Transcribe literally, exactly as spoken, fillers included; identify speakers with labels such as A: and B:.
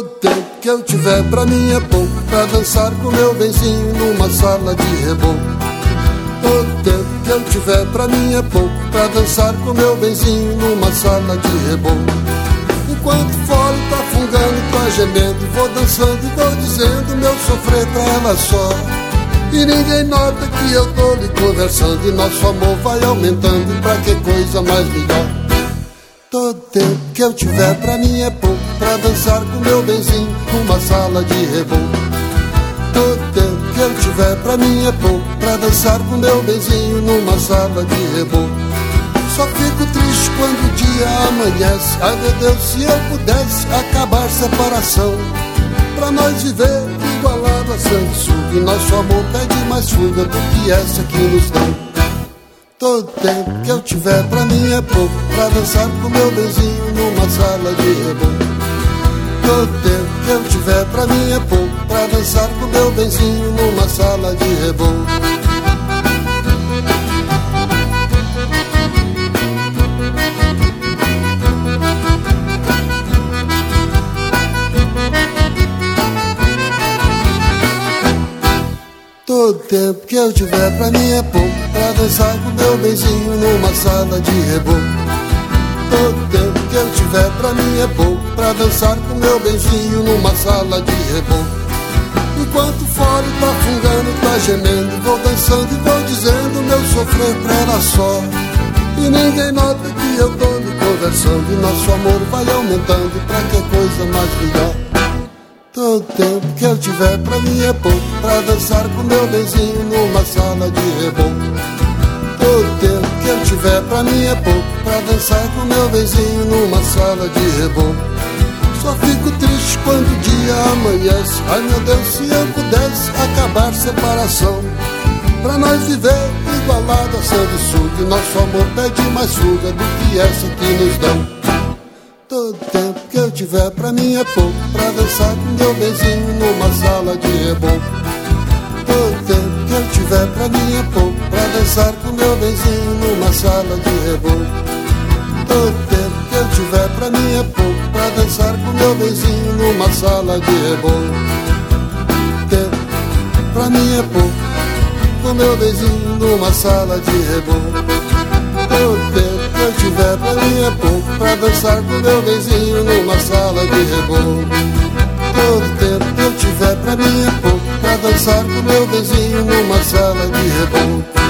A: tempo que eu tiver pra mim é pouco pra dançar com meu benzinho numa sala de reboco. Todo tempo que eu tiver pra mim é pouco pra dançar com meu benzinho numa sala de reboco. Enquanto o fole tá fungando, tá gemendo, vou dançando e vou dizendo meu sofrer pra ela só. E ninguém nota que eu tô lhe conversando e nosso amor vai aumentando, pra que coisa mais melhor. Todo tempo que eu tiver pra mim é pouco pra dançar com meu benzinho numa sala de reboco. Todo tempo que eu tiver pra mim é pouco pra dançar com meu benzinho numa sala de reboco. Só fico triste quando o dia amanhece. Ai meu Deus, se eu pudesse acabar a separação, pra nós viver igualado a sanguessuga, e nosso amor pede mais fuga do que essa que nos dão. Todo tempo que eu tiver pra mim é pouco pra dançar com meu benzinho numa sala de reboco. Todo tempo que eu tiver pra mim é pouco pra dançar com meu benzinho numa sala de reboco. Todo tempo que eu tiver pra mim é pouco pra dançar com meu benzinho numa sala de reboco. Todo tempo que eu tiver pra mim é pouco pra dançar com meu benzinho numa sala de reboco. Enquanto o fole tá fungando, tá gemendo, vou dançando e vou dizendo meu sofrer pra ela só. E ninguém nota que eu tô me conversando e nosso amor vai aumentando, pra que coisa mais melhor. Todo tempo que eu tiver pra mim é pouco pra dançar com meu benzinho numa sala de reboco. Todo tempo que eu tiver pra mim é pouco pra dançar com meu benzinho numa sala de reboco. Só fico triste quando o dia amanhece. Ai meu Deus, se eu pudesse acabar a separação, pra nós viver igualado a sanguessuga, e nosso amor pede mais fuga do que essa que nos dão. Todo tempo que eu tiver pra mim é pouco pra dançar com meu benzinho numa sala de reboco. Todo tempo que eu tiver pra mim é pouco pra dançar com meu benzinho numa sala de reboco. Todo tempo que eu tiver pra mim é pouco pra dançar com meu benzinho numa sala de reboco. Tempo pra mim é pouco com meu benzinho numa sala de reboco. Todo tempo que eu tiver pra mim é pouco pra dançar com meu benzinho numa sala de reboco. Todo tempo que eu tiver pra mim é pouco pra dançar com meu benzinho numa sala de reboco.